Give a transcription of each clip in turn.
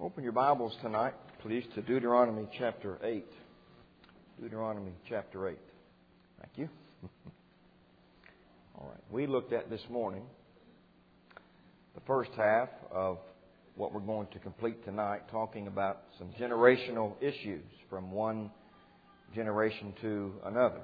Open your Bibles tonight, please, to Deuteronomy chapter 8. Deuteronomy chapter 8. Thank you. All right. We looked at this morning the first half of what we're going to complete tonight, talking about some generational issues from one generation to another.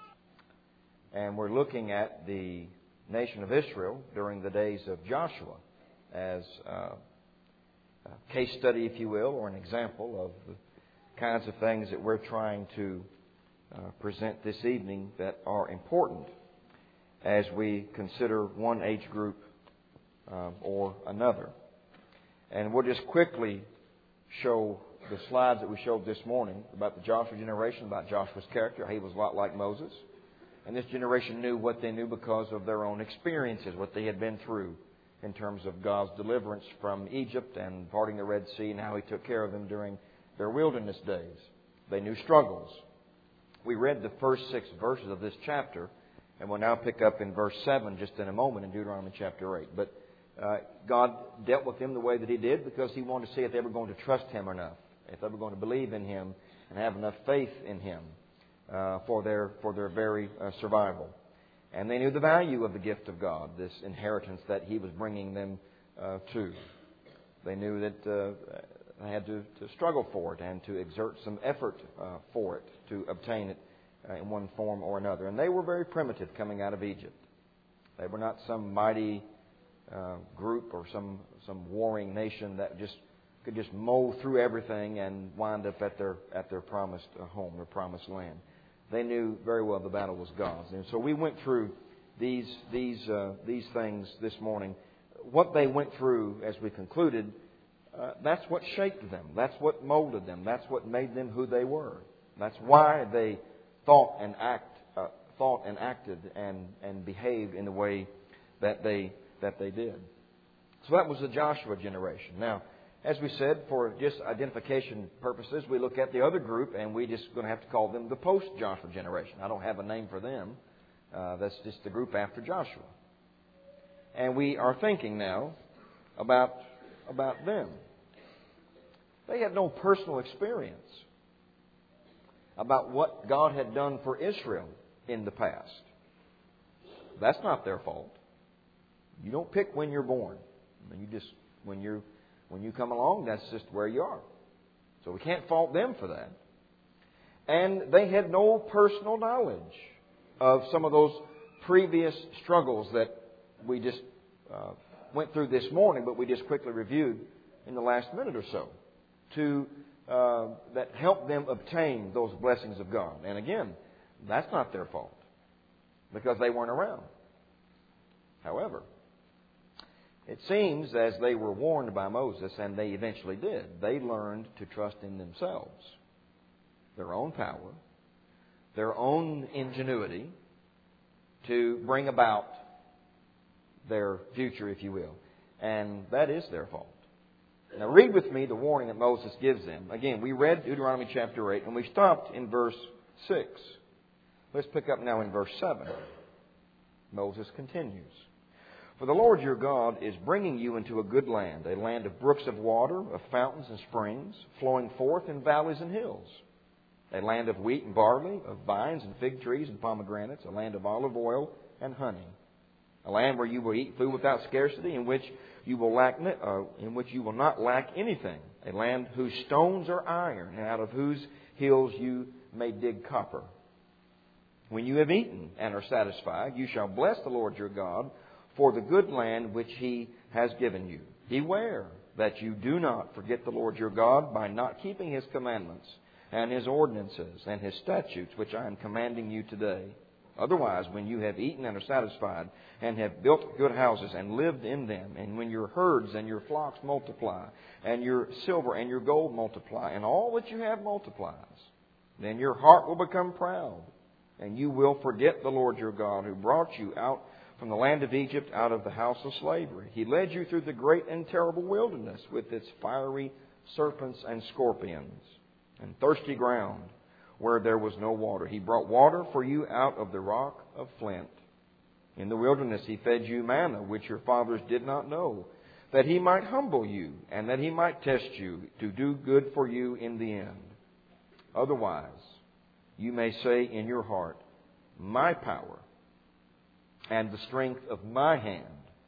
And we're looking at the nation of Israel during the days of Joshua as a case study, if you will, or an example of the kinds of things that we're trying to present this evening that are important as we consider one age group or another. And we'll just quickly show the slides that we showed this morning about the Joshua generation, about Joshua's character. He was a lot like Moses. And this generation knew what they knew because of their own experiences, what they had been through in terms of God's deliverance from Egypt and parting the Red Sea and how He took care of them during their wilderness days. They knew struggles. We read the first 6 verses of this chapter, and we'll now pick up in verse 7 just in a moment in Deuteronomy chapter 8. But God dealt with them the way that He did because He wanted to see if they were going to trust Him enough, if they were going to believe in Him and have enough faith in Him for their very survival. And they knew the value of the gift of God, this inheritance that He was bringing them to. They knew that they had to struggle for it and to exert some effort for it, to obtain it in one form or another. And they were very primitive coming out of Egypt. They were not some mighty group or some warring nation that could just mow through everything and wind up at their promised home, their promised land. They knew very well the battle was God's. And so we went through these things this morning. What they went through as we concluded, that's what shaped them. That's what molded them. That's what made them who they were. That's why they thought and acted and behaved in the way that they did. So that was the Joshua generation. Now, as we said, for just identification purposes, we look at the other group and we're just going to have to call them the post-Joshua generation. I don't have a name for them. That's just the group after Joshua. And we are thinking now about them. They had no personal experience about what God had done for Israel in the past. That's not their fault. You don't pick when you're born. When you come along, that's just where you are. So we can't fault them for that. And they had no personal knowledge of some of those previous struggles that we just went through this morning, but we just quickly reviewed in the last minute or so, that helped them obtain those blessings of God. And again, that's not their fault because they weren't around. However, it seems as they were warned by Moses, and they eventually did, they learned to trust in themselves, their own power, their own ingenuity to bring about their future, if you will. And that is their fault. Now read with me the warning that Moses gives them. Again, we read Deuteronomy chapter 8, and we stopped in verse 6. Let's pick up now in verse 7. Moses continues. For the Lord your God is bringing you into a good land, a land of brooks of water, of fountains and springs, flowing forth in valleys and hills, a land of wheat and barley, of vines and fig trees and pomegranates, a land of olive oil and honey, a land where you will eat food without scarcity, in which you will not lack anything, a land whose stones are iron, and out of whose hills you may dig copper. When you have eaten and are satisfied, you shall bless the Lord your God for the good land which He has given you. Beware that you do not forget the Lord your God by not keeping His commandments and His ordinances and His statutes, which I am commanding you today. Otherwise, when you have eaten and are satisfied and have built good houses and lived in them, and when your herds and your flocks multiply, and your silver and your gold multiply, and all that you have multiplies, then your heart will become proud, and you will forget the Lord your God who brought you out from the land of Egypt, out of the house of slavery. He led you through the great and terrible wilderness with its fiery serpents and scorpions and thirsty ground where there was no water. He brought water for you out of the rock of flint. In the wilderness He fed you manna, which your fathers did not know, that He might humble you, and that He might test you to do good for you in the end. Otherwise, you may say in your heart, my power and the strength of my hand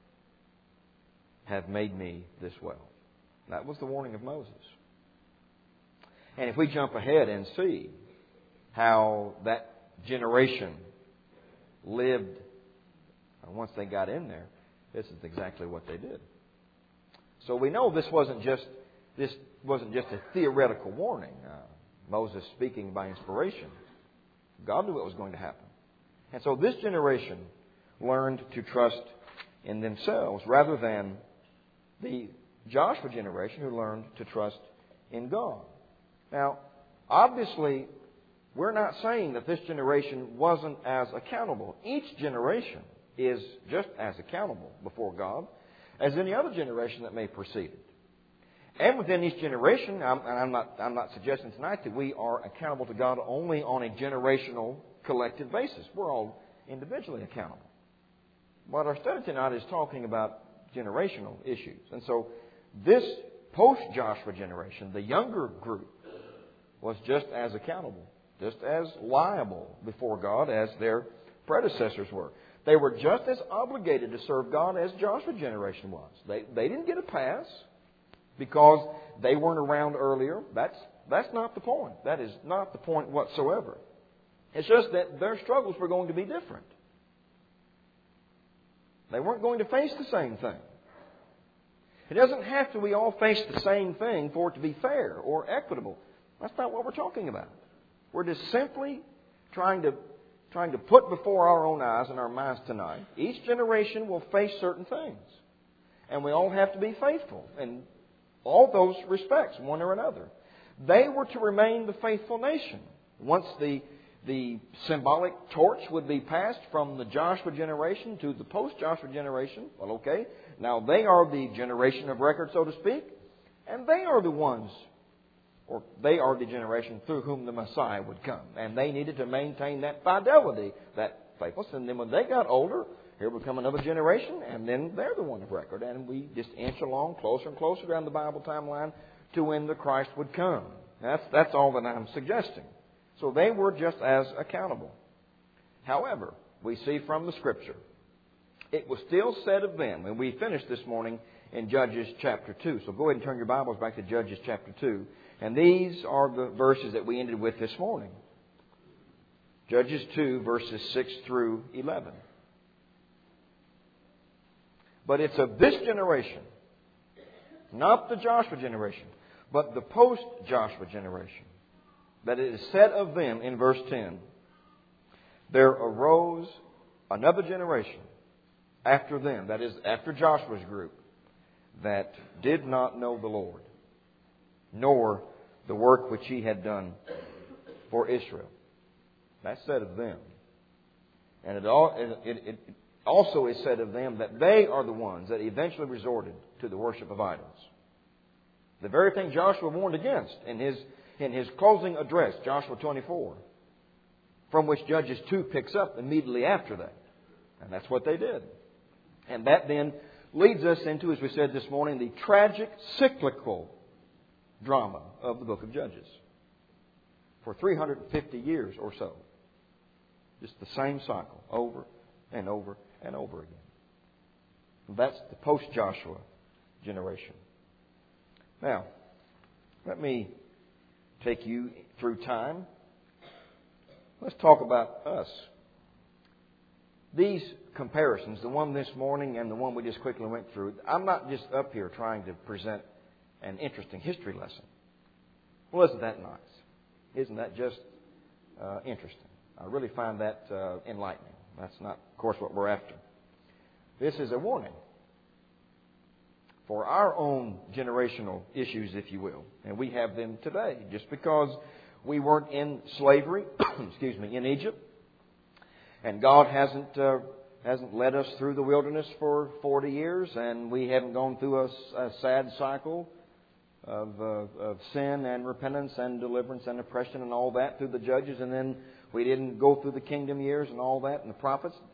have made me this well. That was the warning of Moses. And if we jump ahead and see how that generation lived once they got in there, this is exactly what they did. So we know this wasn't just a theoretical warning. Moses speaking by inspiration. God knew what was going to happen. And so this generation learned to trust in themselves rather than the Joshua generation who learned to trust in God. Now, obviously, we're not saying that this generation wasn't as accountable. Each generation is just as accountable before God as any other generation that may precede it. And within each generation, I'm not suggesting tonight that we are accountable to God only on a generational collective basis. We're all individually accountable. But our study tonight is talking about generational issues. And so this post-Joshua generation, the younger group, was just as accountable, just as liable before God as their predecessors were. They were just as obligated to serve God as Joshua's generation was. They didn't get a pass because they weren't around earlier. That's not the point. That is not the point whatsoever. It's just that their struggles were going to be different. They weren't going to face the same thing. It doesn't have to we all face the same thing for it to be fair or equitable. That's not what we're talking about. We're just simply trying to put before our own eyes and our minds tonight, each generation will face certain things. And we all have to be faithful in all those respects, one or another. They were to remain the faithful nation. Once the symbolic torch would be passed from the Joshua generation to the post-Joshua generation, well, okay, now they are the generation of record, so to speak, and they are the ones, or they are the generation through whom the Messiah would come. And they needed to maintain that fidelity, that faithfulness. And then when they got older, here would come another generation, and then they're the one of record. And we just inch along closer and closer down the Bible timeline to when the Christ would come. That's all that I'm suggesting. So they were just as accountable. However, we see from the Scripture, it was still said of them, and we finished this morning in Judges chapter 2. So go ahead and turn your Bibles back to Judges chapter 2. And these are the verses that we ended with this morning. Judges 2, verses 6 through 11. But it's of this generation, not the Joshua generation, but the post-Joshua generation, that it is said of them in verse 10, there arose another generation after them, that is, after Joshua's group, that did not know the Lord, nor the work which He had done for Israel. That's said of them. And it also is said of them that they are the ones that eventually resorted to the worship of idols. The very thing Joshua warned against in his closing address, Joshua 24, from which Judges 2 picks up immediately after that. And that's what they did. And that then leads us into, as we said this morning, the tragic cyclical drama of the book of Judges. For 350 years or so. Just the same cycle over and over and over again. That's the post-Joshua generation. Now, let me take you through time. Let's talk about us. These comparisons, the one this morning and the one we just quickly went through, I'm not just up here trying to present an interesting history lesson. Well, isn't that nice? Isn't that just interesting? I really find that enlightening. That's not, of course, what we're after. This is a warning for our own generational issues, if you will. And we have them today. Just because we weren't in slavery, in Egypt, and God hasn't led us through the wilderness for 40 years, and we haven't gone through a sad cycle of sin and repentance and deliverance and oppression and all that through the judges, and then we didn't go through the kingdom years and all that and the prophets.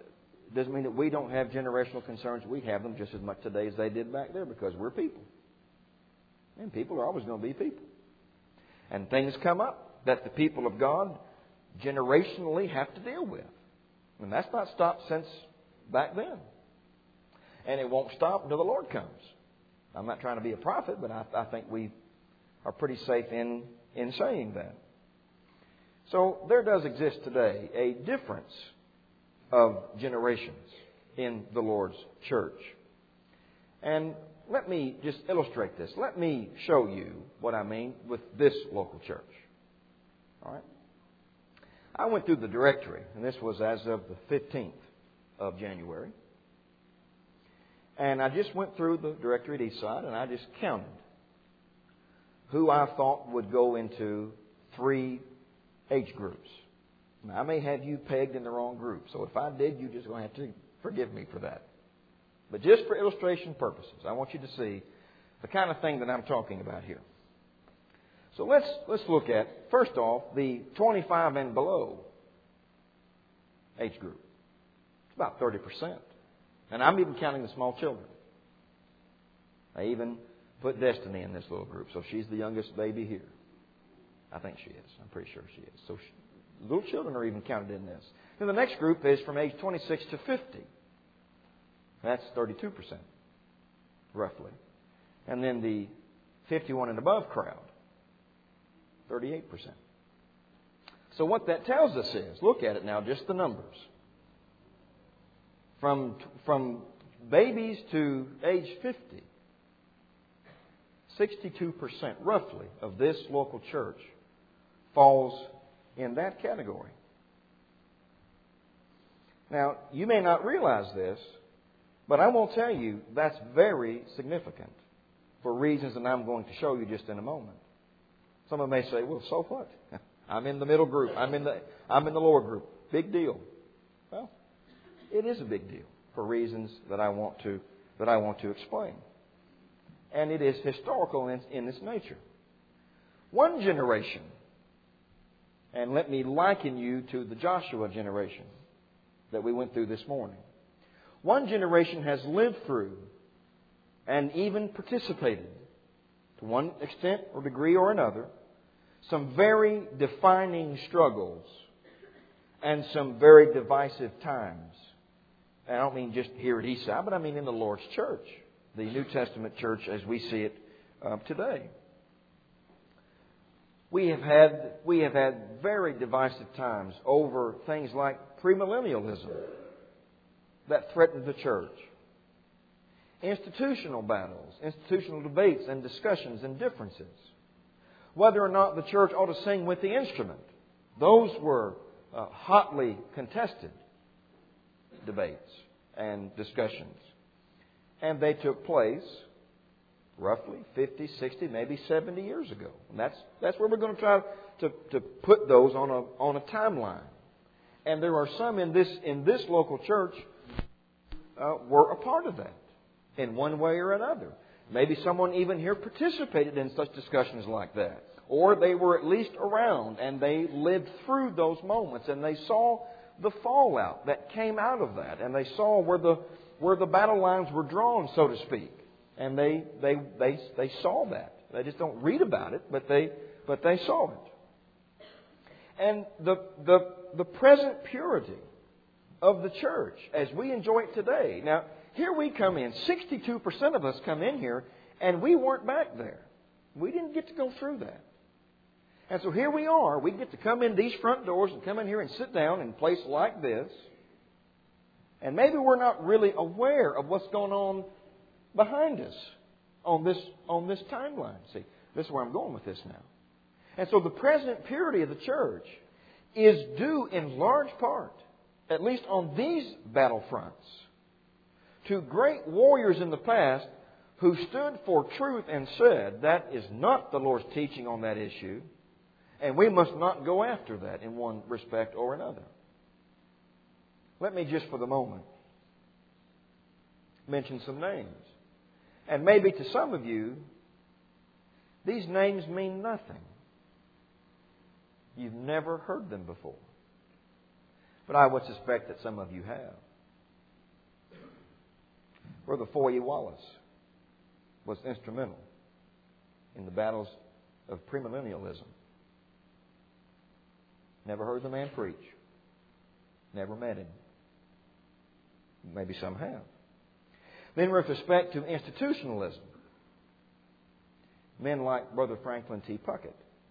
It doesn't mean that we don't have generational concerns. We have them just as much today as they did back there because we're people. And people are always going to be people. And things come up that the people of God generationally have to deal with. And that's not stopped since back then. And it won't stop until the Lord comes. I'm not trying to be a prophet, but I think we are pretty safe in saying that. So there does exist today a difference of generations in the Lord's church. And let me just illustrate this. Let me show you what I mean with this local church. All right? I went through the directory, and this was as of the 15th of January. And I just went through the directory at Eastside, and I just counted who I thought would go into 3 age groups. Now, I may have you pegged in the wrong group, so if I did, you're just going to have to forgive me for that. But just for illustration purposes, I want you to see the kind of thing that I'm talking about here. So let's look at, first off, the 25 and below age group. It's about 30%. And I'm even counting the small children. I even put Destiny in this little group, so she's the youngest baby here. I think she is. I'm pretty sure she is. So little children are even counted in this. Then the next group is from age 26 to 50. That's 32%, roughly. And then the 51 and above crowd, 38%. So what that tells us is, look at it now, just the numbers. From babies to age 50, 62% roughly of this local church falls in that category. Now, you may not realize this, but I will tell you that's very significant for reasons that I'm going to show you just in a moment. Someone may say, well, so what? I'm in the middle group. I'm in the lower group. Big deal. Well, it is a big deal for reasons that I want to explain. And it is historical in its nature. One generation, and let me liken you to the Joshua generation that we went through this morning. One generation has lived through and even participated, to one extent or degree or another, some very defining struggles and some very divisive times. And I don't mean just here at Eastside, but I mean in the Lord's church, the New Testament church as we see it today. We have had very divisive times over things like premillennialism that threatened the church. Institutional battles, institutional debates and discussions and differences. Whether or not the church ought to sing with the instrument. Those were hotly contested debates and discussions. And they took place roughly 50, 60, maybe 70 years ago. And that's where we're going to try to put those on a timeline. And there are some in this local church were a part of that in one way or another. Maybe someone even here participated in such discussions like that. Or they were at least around and they lived through those moments and they saw the fallout that came out of that. And they saw where the battle lines were drawn, so to speak. And they saw that. They just don't read about it, but they saw it. And the present purity of the church as we enjoy it today. Now, here we come in. 62% of us come in here, and we weren't back there. We didn't get to go through that. And so here we are. We get to come in these front doors and come in here and sit down in a place like this. And maybe we're not really aware of what's going on behind us on this timeline. See, this is where I'm going with this now. And so the present purity of the church is due in large part, at least on these battlefronts, to great warriors in the past who stood for truth and said, that is not the Lord's teaching on that issue, and we must not go after that in one respect or another. Let me just for the moment mention some names. And maybe to some of you, these names mean nothing. You've never heard them before. But I would suspect that some of you have. Brother Foye Wallace was instrumental in the battles of premillennialism. Never heard the man preach. Never met him. Maybe some have. Then with respect to institutionalism, men like Brother Franklin T. Puckett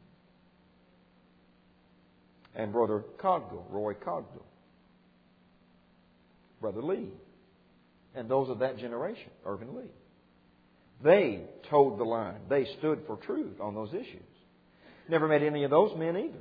and Brother Cogdill, Roy Cogdill, Brother Lee, and those of that generation, Irvin Lee. They toed the line. They stood for truth on those issues. Never met any of those men either.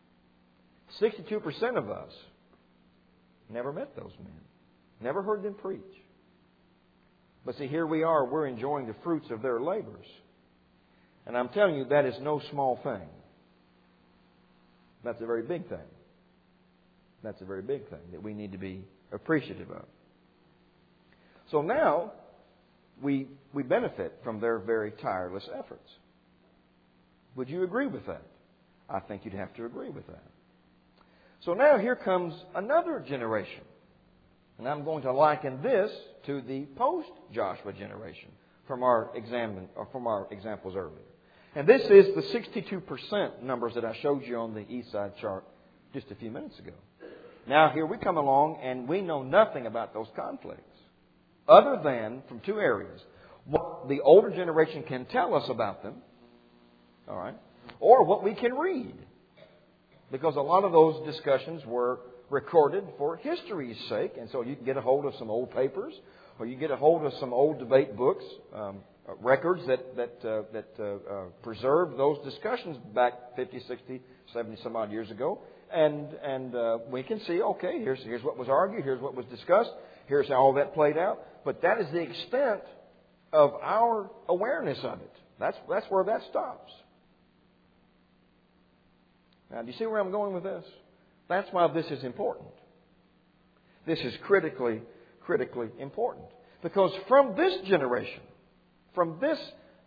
62% of us never met those men. Never heard them preach. But see, here we are. We're enjoying the fruits of their labors. And I'm telling you, that is no small thing. That's a very big thing. That's a very big thing that we need to be appreciative of. So now, we benefit from their very tireless efforts. Would you agree with that? I think you'd have to agree with that. So now here comes another generation. And I'm going to liken this to the post-Joshua generation from our examples earlier. And this is the 62% numbers that I showed you on the east side chart just a few minutes ago. Now here we come along and we know nothing about those conflicts other than from two areas. What the older generation can tell us about them, all right, or what we can read. Because a lot of those discussions were recorded for history's sake, and so you can get a hold of some old papers, or you get a hold of some old debate books, records that preserved those discussions back 50, 60, 70 some odd years ago, and we can see, okay, here's what was argued, here's what was discussed, here's how all that played out. But that is the extent of our awareness of it. That's where that stops. Now, do you see where I'm going with this? That's why this is important. This is critically important. Because from this generation, from this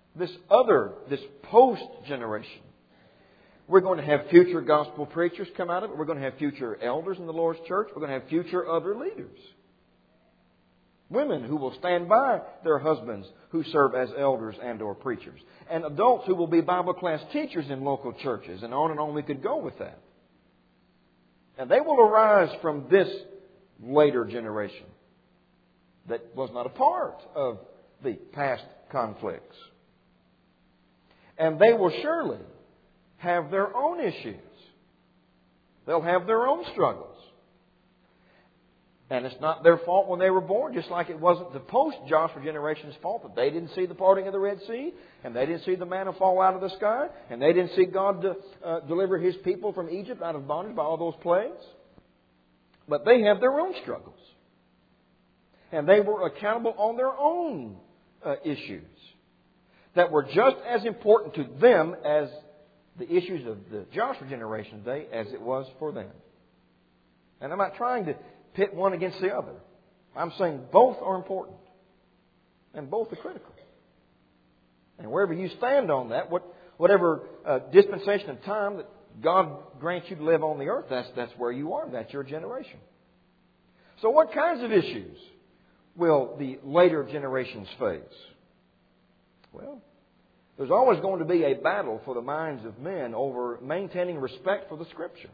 post-generation, we're going to have future gospel preachers come out of it. We're going to have future elders in the Lord's church. We're going to have future other leaders. Women who will stand by their husbands who serve as elders and or preachers. And adults who will be Bible class teachers in local churches. And on we could go with that. And they will arise from this later generation that was not a part of the past conflicts. And they will surely have their own issues. They'll have their own struggles. And it's not their fault when they were born, just like it wasn't the post-Joshua generation's fault that they didn't see the parting of the Red Sea, and they didn't see the manna fall out of the sky, and they didn't see God deliver His people from Egypt out of bondage by all those plagues. But they have their own struggles. And they were accountable on their own issues that were just as important to them as the issues of the Joshua generation today as it was for them. And I'm not trying to pit one against the other. I'm saying both are important. And both are critical. And wherever you stand on that, whatever dispensation of time that God grants you to live on the earth, that's where you are. That's your generation. So what kinds of issues will the later generations face? Well, there's always going to be a battle for the minds of men over maintaining respect for the Scripture.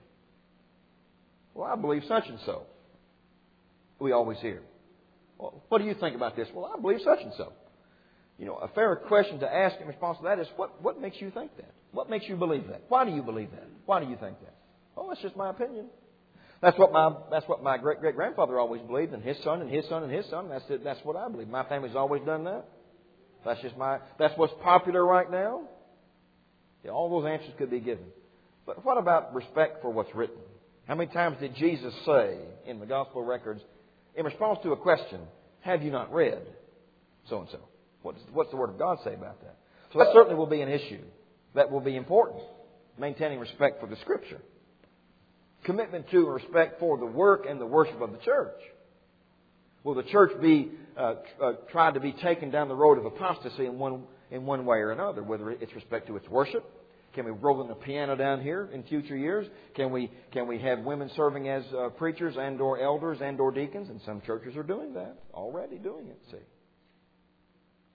Well, I believe such and so. We always hear. Well, what do you think about this? Well, I believe such and so. You know, a fair question to ask in response to that is, what makes you think that? What makes you believe that? Why do you believe that? Why do you think that? Oh, that's just my opinion. That's what my great-great-grandfather always believed, and his son and his son and his son. That's it. That's what I believe. My family's always done that. That's what's popular right now. Yeah, all those answers could be given. But what about respect for what's written? How many times did Jesus say in the gospel records, in response to a question, have you not read so-and-so? What's the Word of God say about that? So that certainly will be an issue that will be important. Maintaining respect for the Scripture. Commitment to respect for the work and the worship of the church. Will the church be tried to be taken down the road of apostasy in one way or another, whether it's respect to its worship? Can we roll in the piano down here in future years? Can we have women serving as preachers and or elders and or deacons? And some churches are doing that, already doing it, see.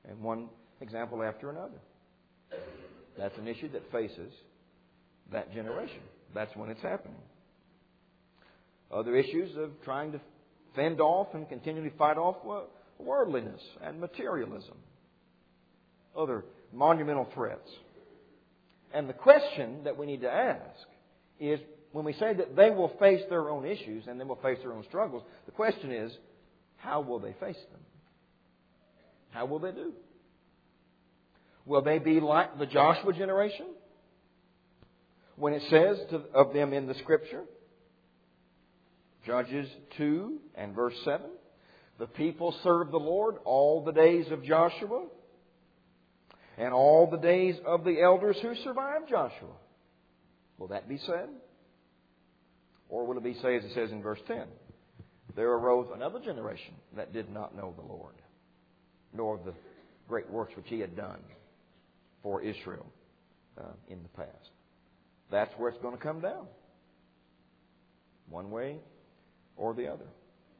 And one example after another. That's an issue that faces that generation. That's when it's happening. Other issues of trying to fend off and continually fight off worldliness and materialism. Other monumental threats. And the question that we need to ask is, when we say that they will face their own issues and they will face their own struggles, the question is, how will they face them? How will they do? Will they be like the Joshua generation? When it says of them in the Scripture, Judges 2 and verse 7, the people served the Lord all the days of Joshua and all the days of the elders who survived Joshua. Will that be said? Or will it be said, as it says in verse 10, there arose another generation that did not know the Lord, nor the great works which He had done for Israel in the past. That's where it's going to come down. One way or the other.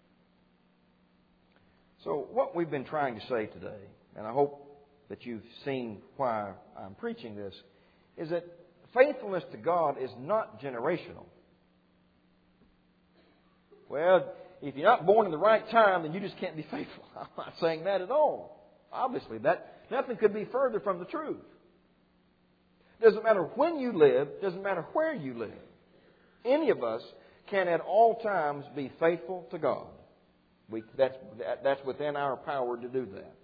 So what we've been trying to say today, and I hope that you've seen why I'm preaching this, is that faithfulness to God is not generational. Well, if you're not born in the right time, then you just can't be faithful. I'm not saying that at all. Obviously, nothing could be further from the truth. Doesn't matter when you live, doesn't matter where you live. Any of us can at all times be faithful to God. That's within our power to do that.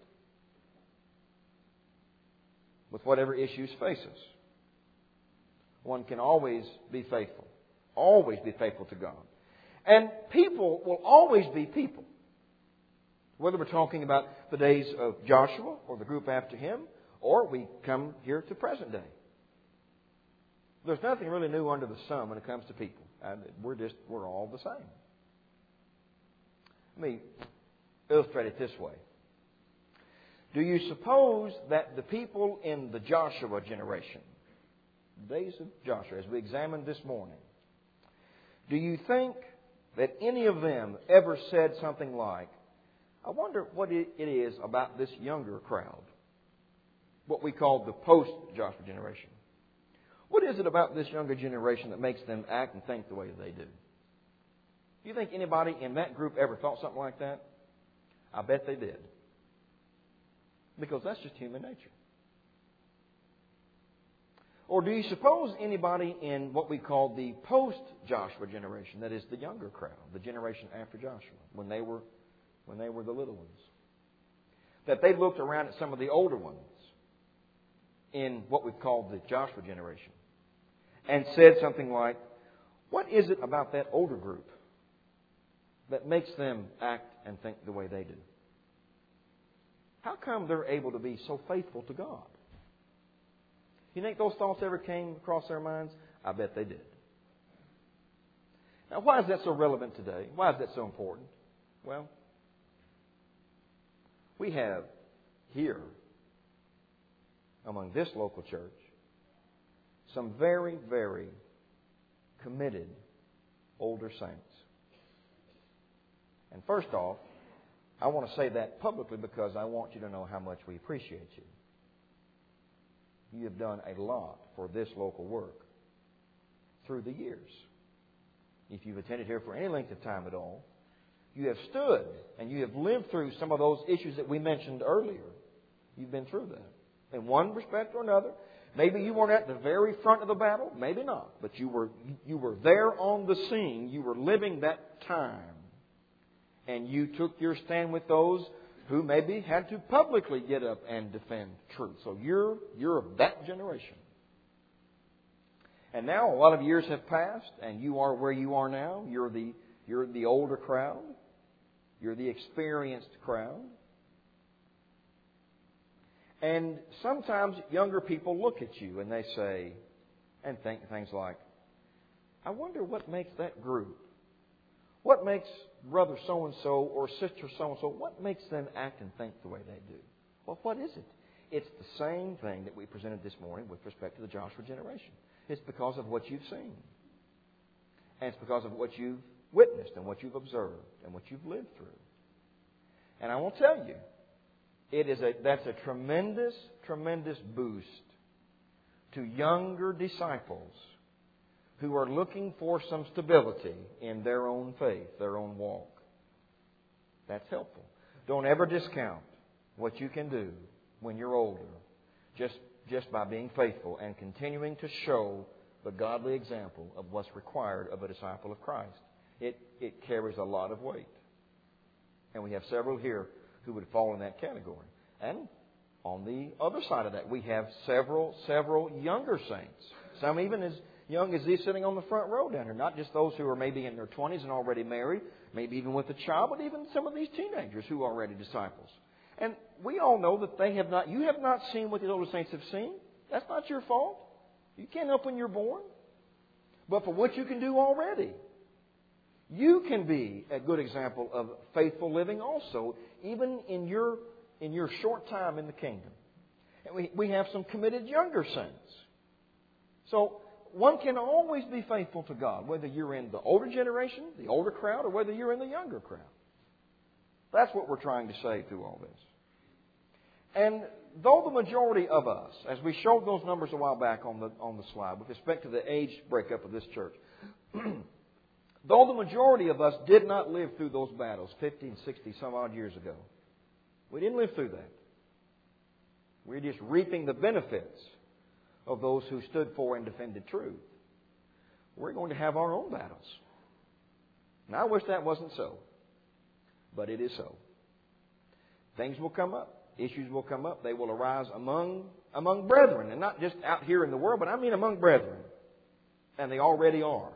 With whatever issues face us. One can always be faithful. Always be faithful to God. And people will always be people. Whether we're talking about the days of Joshua or the group after him, or we come here to present day. There's nothing really new under the sun when it comes to people. We're all the same. Let me illustrate it this way. Do you suppose that the people in the Joshua generation, the days of Joshua, as we examined this morning, do you think that any of them ever said something like, I wonder what it is about this younger crowd, what we call the post-Joshua generation? What is it about this younger generation that makes them act and think the way they do? Do you think anybody in that group ever thought something like that? I bet they did. Because that's just human nature. Or do you suppose anybody in what we call the post-Joshua generation, that is the younger crowd, the generation after Joshua, when they were the little ones, that they looked around at some of the older ones in what we call the Joshua generation and said something like, what is it about that older group that makes them act and think the way they do? How come they're able to be so faithful to God? You think those thoughts ever came across their minds? I bet they did. Now, why is that so relevant today? Why is that so important? Well, we have here, among this local church, some very, very committed older saints. And first off, I want to say that publicly because I want you to know how much we appreciate you. You have done a lot for this local work through the years. If you've attended here for any length of time at all, you have stood and you have lived through some of those issues that we mentioned earlier. You've been through that. In one respect or another. Maybe you weren't at the very front of the battle. Maybe not. But you were there on the scene. You were living that time. And you took your stand with those who maybe had to publicly get up and defend truth. So you're of that generation. And now a lot of years have passed, and you are where you are now. You're the older crowd. You're the experienced crowd. And sometimes younger people look at you and they say, and think things like, I wonder what makes that group, what makes brother so-and-so or sister so-and-so, what makes them act and think the way they do? Well, what is it? It's the same thing that we presented this morning with respect to the Joshua generation. It's because of what you've seen. And it's because of what you've witnessed and what you've observed and what you've lived through. And I will tell you That's a tremendous, tremendous boost to younger disciples who are looking for some stability in their own faith, their own walk. That's helpful. Don't ever discount what you can do when you're older, just by being faithful and continuing to show the godly example of what's required of a disciple of Christ. It carries a lot of weight. And we have several here who would fall in that category. And on the other side of that, we have several younger saints. Some even as young as these sitting on the front row down here. Not just those who are maybe in their 20s and already married, maybe even with a child, but even some of these teenagers who are already disciples. And we all know that you have not seen what the older saints have seen. That's not your fault. You can't help when you're born. But for what you can do already, you can be a good example of faithful living also, even in your short time in the kingdom. And we have some committed younger saints. So one can always be faithful to God, whether you're in the older generation, the older crowd, or whether you're in the younger crowd. That's what we're trying to say through all this. And though the majority of us, as we showed those numbers a while back on the slide, with respect to the age breakup of this church, though the majority of us did not live through those battles 50 and 60 some odd years ago, we didn't live through that. We're just reaping the benefits of those who stood for and defended truth. We're going to have our own battles. And I wish that wasn't so. But it is so. Things will come up. Issues will come up. They will arise among brethren. And not just out here in the world, but I mean among brethren. And they already are.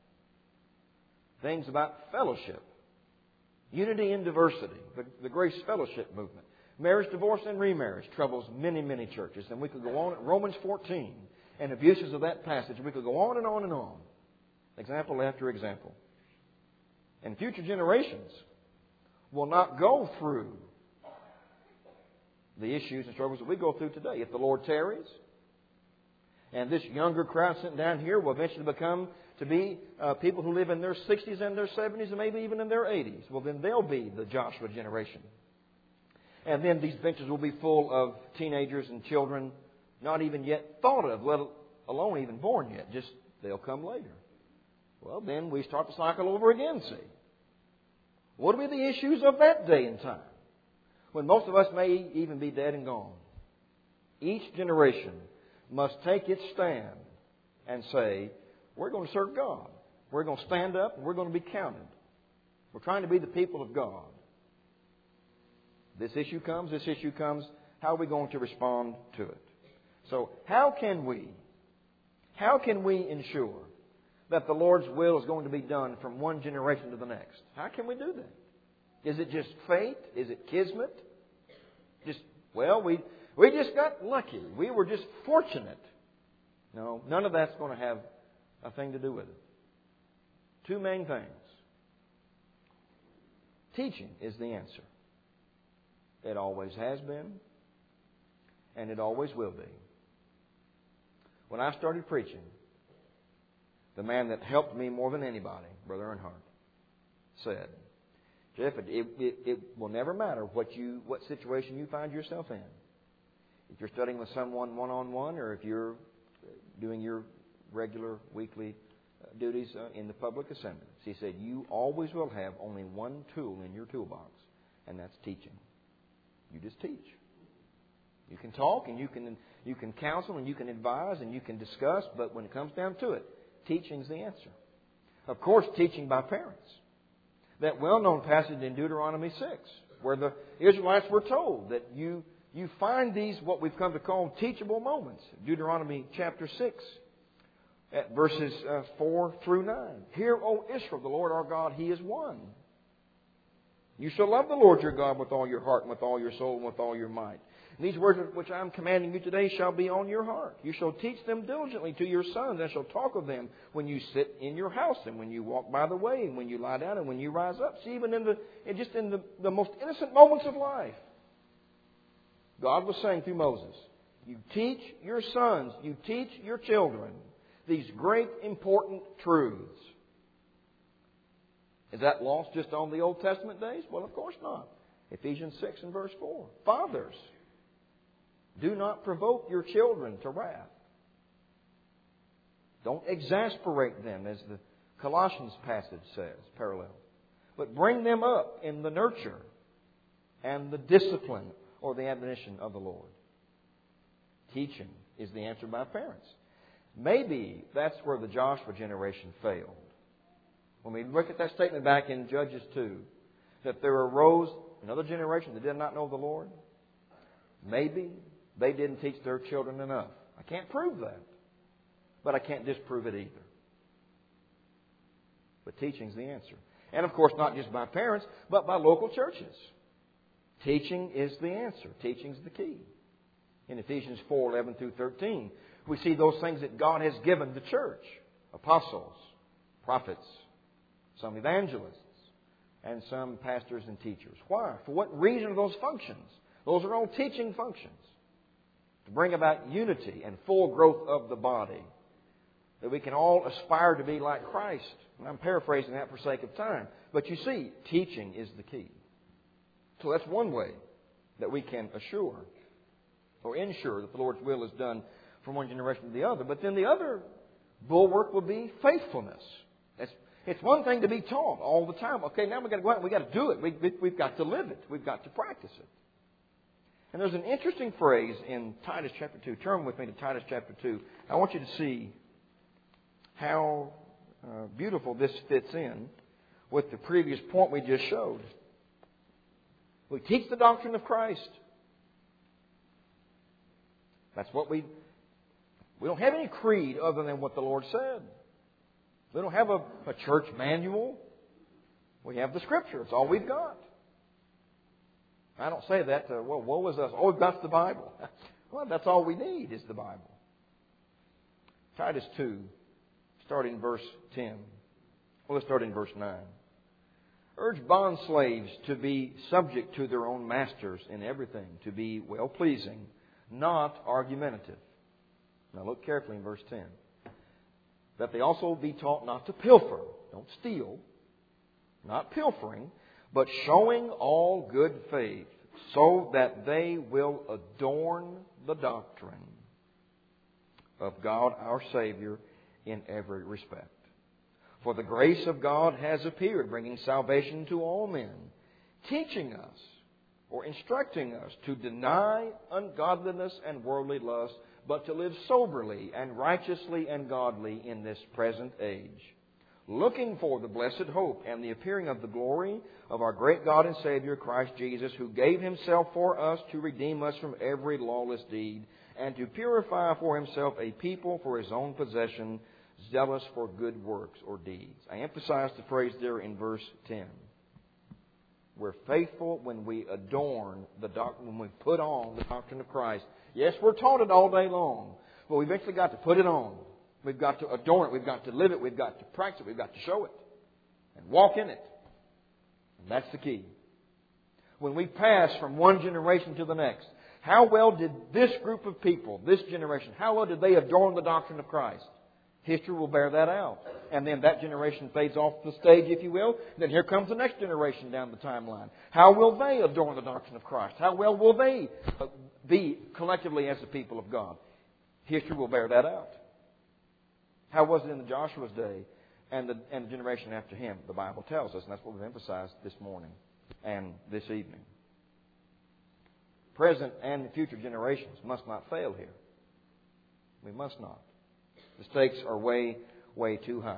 Things about fellowship. Unity in diversity. The Grace Fellowship movement. Marriage, divorce, and remarriage troubles many, many churches. And we could go on. Romans 14 and abuses of that passage. We could go on and on and on. Example after example. And future generations will not go through the issues and struggles that we go through today. If the Lord tarries, and this younger crowd sitting down here will eventually become to be people who live in their 60s and their 70s and maybe even in their 80s, well, then they'll be the Joshua generation. And then these benches will be full of teenagers and children not even yet thought of, let alone even born yet. Just they'll come later. Well, then we start the cycle over again, see. What will be the issues of that day and time? When most of us may even be dead and gone. Each generation must take its stand and say, we're going to serve God. We're going to stand up and we're going to be counted. We're trying to be the people of God. This issue comes. How are we going to respond to it? So how can we ensure that the Lord's will is going to be done from one generation to the next? How can we do that? Is it just fate? Is it kismet? We just got lucky. We were just fortunate. No, none of that's going to have a thing to do with it. Two main things. Teaching is the answer. It always has been, and it always will be. When I started preaching, the man that helped me more than anybody, Brother Earnhardt, said, Jeff, it will never matter what situation you find yourself in. If you're studying with someone one-on-one, or if you're doing your regular weekly duties in the public assemblies, he said, you always will have only one tool in your toolbox, and that's teaching. You just teach. You can talk, and you can counsel, and you can advise, and you can discuss, but when it comes down to it, teaching's the answer. Of course, teaching by parents. That well-known passage in Deuteronomy 6, where the Israelites were told that you find these, what we've come to call teachable moments. Deuteronomy chapter 6, at verses 4 through 9. Hear, O Israel, the Lord our God, He is one. You shall love the Lord your God with all your heart, and with all your soul, and with all your might. And these words which I am commanding you today shall be on your heart. You shall teach them diligently to your sons, and shall talk of them when you sit in your house, and when you walk by the way, and when you lie down, and when you rise up. See, even in the most innocent moments of life, God was saying through Moses, you teach your sons, you teach your children these great important truths. Is that lost just on the Old Testament days? Well, of course not. Ephesians 6 and verse 4. Fathers, do not provoke your children to wrath. Don't exasperate them, as the Colossians passage says, parallel. But bring them up in the nurture and the discipline or the admonition of the Lord. Teaching is the answer by parents. Maybe that's where the Joshua generation failed. When we look at that statement back in Judges 2, that there arose another generation that did not know the Lord, maybe they didn't teach their children enough. I can't prove that, but I can't disprove it either. But teaching's the answer. And of course, not just by parents, but by local churches. Teaching is the answer. Teaching's the key. In Ephesians 4:11 through 13, we see those things that God has given the church. Apostles, prophets, some evangelists, and some pastors and teachers. Why? For what reason are those functions? Those are all teaching functions. To bring about unity and full growth of the body. That we can all aspire to be like Christ. And I'm paraphrasing that for sake of time. But you see, teaching is the key. So that's one way that we can assure or ensure that the Lord's will is done from one generation to the other. But then the other bulwark will be faithfulness. It's one thing to be taught all the time. Okay, now we've got to go out and we've got to do it. We've got to live it. We've got to practice it. And there's an interesting phrase in Titus chapter 2. Turn with me to Titus chapter 2. I want you to see how beautiful this fits in with the previous point we just showed. We teach the doctrine of Christ. That's what we don't have any creed other than what the Lord said. We don't have a church manual. We have the Scripture. It's all we've got. I don't say that to, well, woe is us. Oh, we've got the Bible. Well, that's all we need is the Bible. Titus 2, starting in verse 10. Well, let's start in verse 9. Urge bondslaves to be subject to their own masters in everything, to be well-pleasing, not argumentative. Now look carefully in verse 10. That they also be taught not to pilfer. Don't steal. Not pilfering, but showing all good faith, so that they will adorn the doctrine of God our Savior in every respect. For the grace of God has appeared, bringing salvation to all men, teaching us or instructing us to deny ungodliness and worldly lust, but to live soberly and righteously and godly in this present age, looking for the blessed hope and the appearing of the glory of our great God and Savior, Christ Jesus, who gave Himself for us to redeem us from every lawless deed and to purify for Himself a people for His own possession, zealous for good works or deeds. I emphasize the phrase there in verse 10. We're faithful when we adorn the doctrine, when we put on the doctrine of Christ. Yes, we're taught it all day long, but we've eventually got to put it on. We've got to adorn it. We've got to live it. We've got to practice it. We've got to show it and walk in it. And that's the key. When we pass from one generation to the next, how well did this group of people, this generation, how well did they adorn the doctrine of Christ? History will bear that out. And then that generation fades off the stage, if you will. Then here comes the next generation down the timeline. How will they adorn the doctrine of Christ? How well will they be collectively as the people of God? History will bear that out. How was it in the Joshua's day and the generation after him? The Bible tells us, and that's what we've emphasized this morning and this evening. Present and future generations must not fail here. We must not. The stakes are way, way too high.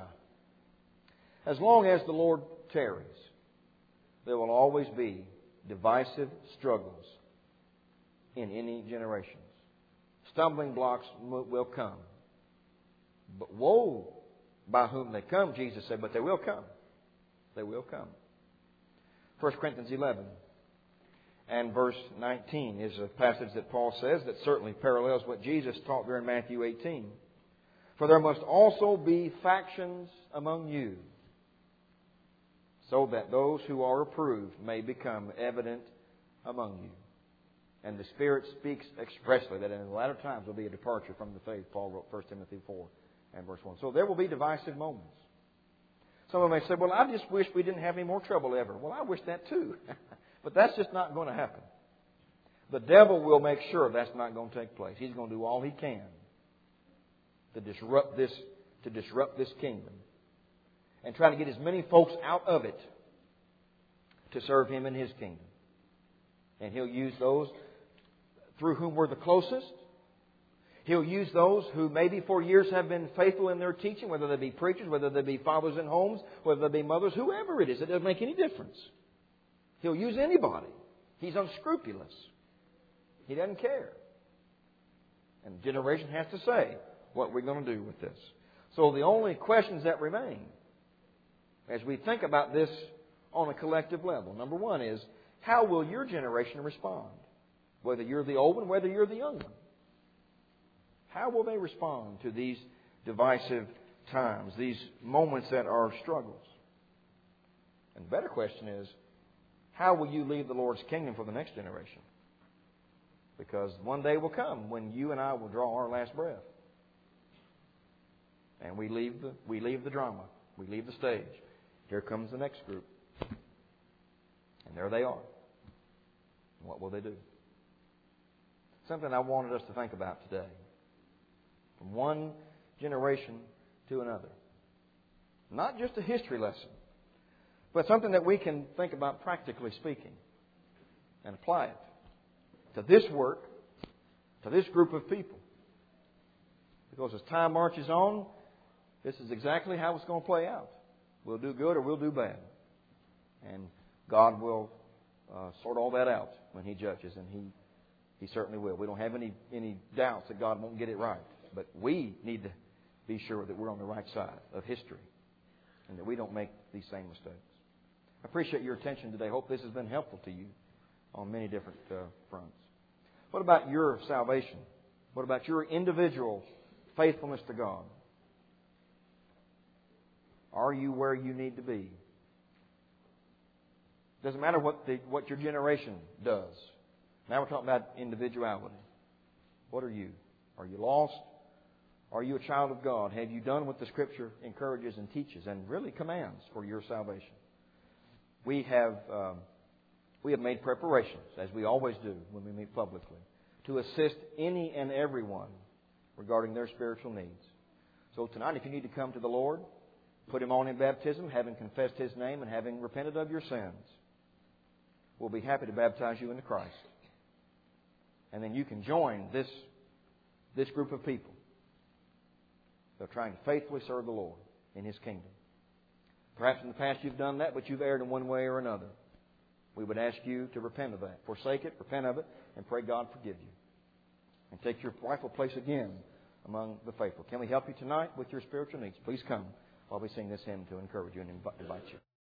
As long as the Lord tarries, there will always be divisive struggles in any generations. Stumbling blocks will come. But woe by whom they come, Jesus said, but they will come. They will come. 1 Corinthians 11 and verse 19 is a passage that Paul says that certainly parallels what Jesus taught there in Matthew 18. For there must also be factions among you, so that those who are approved may become evident among you. And the Spirit speaks expressly that in the latter times there will be a departure from the faith. Paul wrote 1 Timothy 4 and verse 1. So there will be divisive moments. Some of them may say, well, I just wish we didn't have any more trouble ever. Well, I wish that too. But that's just not going to happen. The devil will make sure that's not going to take place. He's going to do all he can to disrupt this kingdom and try to get as many folks out of it to serve him in his kingdom. And he'll use those through whom we're the closest. He'll use those who maybe for years have been faithful in their teaching, whether they be preachers, whether they be fathers in homes, whether they be mothers, whoever it is. It doesn't make any difference. He'll use anybody. He's unscrupulous. He doesn't care. And the generation has to say what we're going to do with this. So the only questions that remain as we think about this on a collective level, number one is, how will your generation respond? Whether you're the old one, whether you're the young one. How will they respond to these divisive times, these moments that are struggles? And the better question is, how will you leave the Lord's kingdom for the next generation? Because one day will come when you and I will draw our last breath. And we leave the drama. We leave the stage. Here comes the next group. And there they are. What will they do? Something I wanted us to think about today. From one generation to another. Not just a history lesson, but something that we can think about practically speaking and apply it to this work, to this group of people. Because as time marches on, this is exactly how it's going to play out. We'll do good or we'll do bad. And God will sort all that out when He judges, and He certainly will. We don't have any doubts that God won't get it right. But we need to be sure that we're on the right side of history and that we don't make these same mistakes. I appreciate your attention today. I hope this has been helpful to you on many different fronts. What about your salvation? What about your individual faithfulness to God? Are you where you need to be? Doesn't matter what your generation does. Now we're talking about individuality. What are you? Are you lost? Are you a child of God? Have you done what the Scripture encourages and teaches and really commands for your salvation? We have made preparations, as we always do when we meet publicly, to assist any and everyone regarding their spiritual needs. So tonight, if you need to come to the Lord, put Him on in baptism, having confessed His name and having repented of your sins, we'll be happy to baptize you into Christ. And then you can join this group of people. They're trying to faithfully serve the Lord in His kingdom. Perhaps in the past you've done that, but you've erred in one way or another. We would ask you to repent of that. Forsake it, repent of it, and pray God forgive you. And take your rightful place again among the faithful. Can we help you tonight with your spiritual needs? Please come while we sing this hymn to encourage you and invite you.